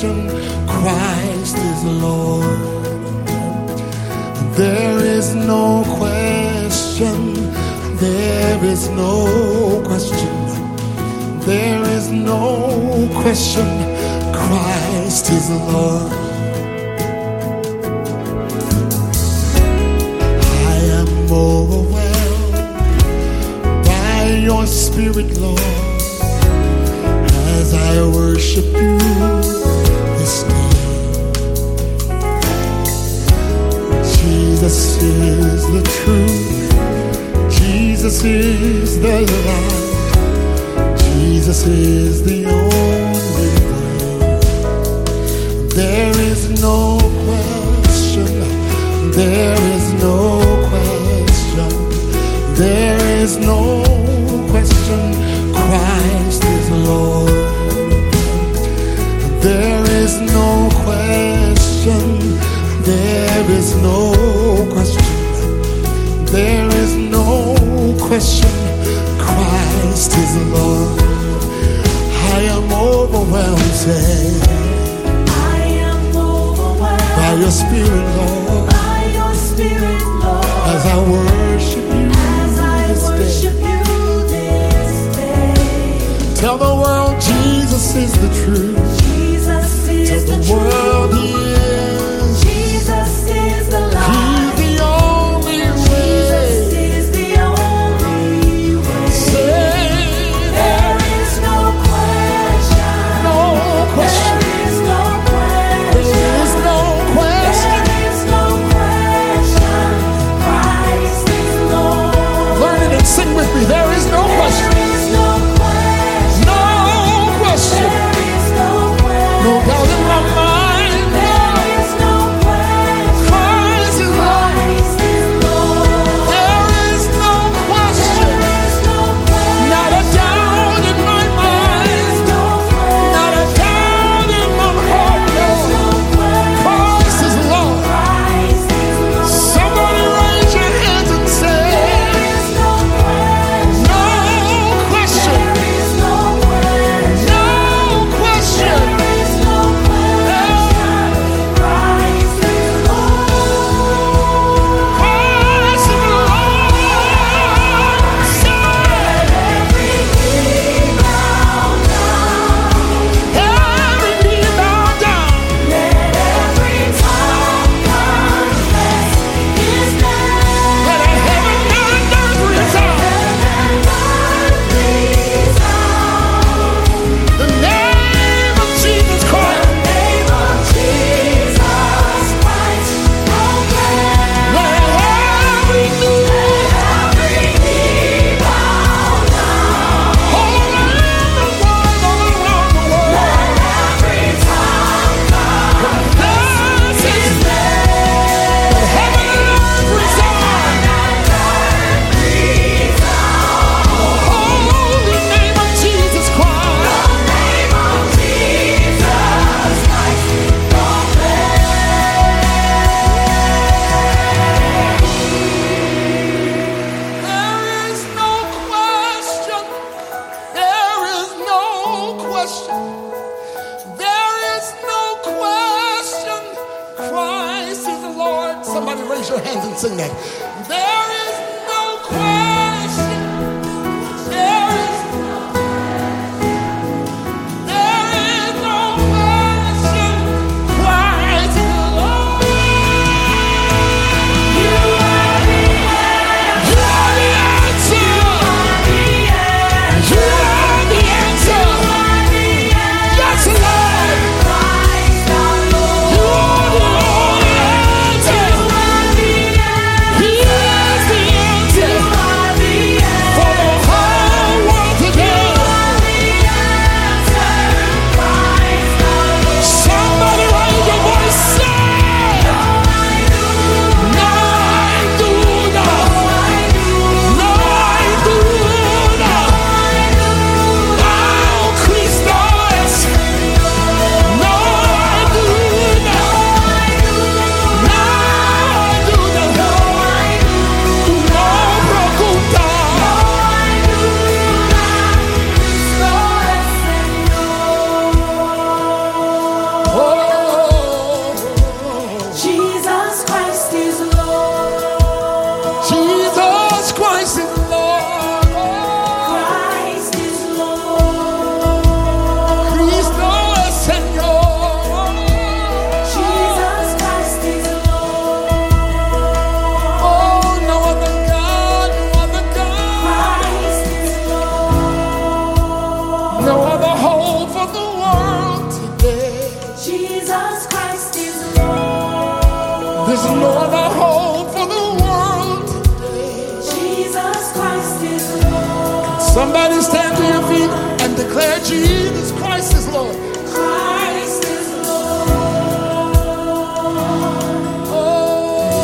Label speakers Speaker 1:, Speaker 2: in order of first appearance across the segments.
Speaker 1: question, Christ is Lord. There is no question, there is no question, there is no question, Christ is Lord. I am overwhelmed by your Spirit, Lord, as I worship you this day. Jesus is the truth, Jesus is the light, Jesus is the only way. There is no question, there is no question, there is no question, Christ is Lord. There is no question, there is no question, there is no question, Christ is Lord. I am overwhelmed, say,
Speaker 2: I am overwhelmed
Speaker 1: by your Spirit, Lord,
Speaker 2: by your Spirit, Lord,
Speaker 1: as I worship you
Speaker 2: as I
Speaker 1: this
Speaker 2: worship
Speaker 1: day.
Speaker 2: you this day.
Speaker 1: Tell the world Jesus is the truth.
Speaker 2: Jesus is
Speaker 1: Tell
Speaker 2: the
Speaker 1: the world
Speaker 2: truth.
Speaker 1: he is.
Speaker 2: Jesus is the light.
Speaker 1: He's the only
Speaker 2: Jesus
Speaker 1: way.
Speaker 2: is the only way.
Speaker 1: Say
Speaker 2: There is no question.
Speaker 1: no question.
Speaker 2: There is no
Speaker 1: There is
Speaker 2: question.
Speaker 1: no question.
Speaker 2: There is no question. Christ is Lord.
Speaker 1: Learn it and sing with me. There is no question.
Speaker 2: There is no question.
Speaker 1: No question.
Speaker 2: There is no question.
Speaker 1: No doubt in my mind.
Speaker 2: There is no question.
Speaker 1: Christ is Lord.
Speaker 2: Christ is Lord.
Speaker 1: There is no question.
Speaker 2: There is no question.
Speaker 1: Not a doubt in my mind.
Speaker 2: No question.
Speaker 1: Not a doubt in my heart.
Speaker 2: There is
Speaker 1: No.
Speaker 2: no question.
Speaker 1: Christ is Lord.
Speaker 2: Christ is Lord.
Speaker 1: Somebody raise your hands and say,
Speaker 2: There is no question.
Speaker 1: no question.
Speaker 2: There is no question.
Speaker 1: No question.
Speaker 2: There is no question. Christ is Lord.
Speaker 1: Christ is Lord.
Speaker 2: Every knee bow down.
Speaker 1: Every knee bow down.
Speaker 2: Let every tongue confess His name.
Speaker 1: Let heaven and earth resound.
Speaker 2: Heaven and earth resound.
Speaker 1: The name of Jesus Christ.
Speaker 2: The name of Jesus Christ proclaim.
Speaker 1: Let every knee
Speaker 2: Every knee bow down.
Speaker 1: all around the world, all around the world.
Speaker 2: Let every tongue confess His name.
Speaker 1: Let heaven and earth resound. Holy name of Jesus Christ. There is no question. There is no question. There is no question. Christ is the Lord. Somebody raise your hands and sing that. There is no question. There is no question. Christ is the Lord. You are the answer. You are the answer. Yes, Lord. You are the only answer. He There's no other hope for the world.
Speaker 2: Jesus Christ is Lord.
Speaker 1: Somebody stand to your feet and declare Jesus Christ is Lord.
Speaker 2: Christ is Lord.
Speaker 1: Oh.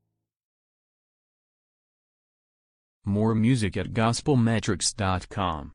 Speaker 3: More music at gospelmetrics.com.